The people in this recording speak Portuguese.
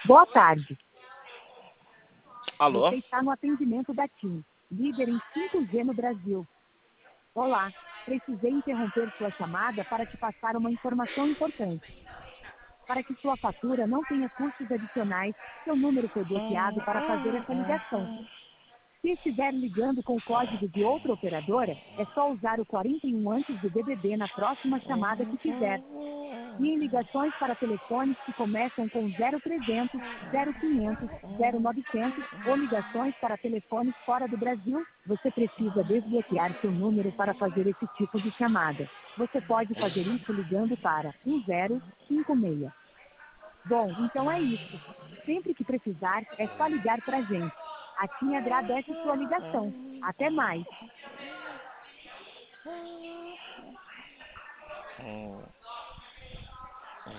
Boa tarde. Alô? Você está no atendimento da TIM, líder em 5G no Brasil. Olá, precisei interromper sua chamada para te passar uma informação importante. Para que sua fatura não tenha custos adicionais, seu número foi bloqueado para fazer essa ligação. Se estiver ligando com o código de outra operadora, é só usar o 41 antes do DDD na próxima chamada que fizer. E em ligações para telefones que começam com 0300, 0500, 0900 ou ligações para telefones fora do Brasil, você precisa desbloquear seu número para fazer esse tipo de chamada. Você pode fazer isso ligando para 1056. Bom, então é isso. Sempre que precisar, é só ligar pra gente. A TIM agradece sua ligação. Até mais.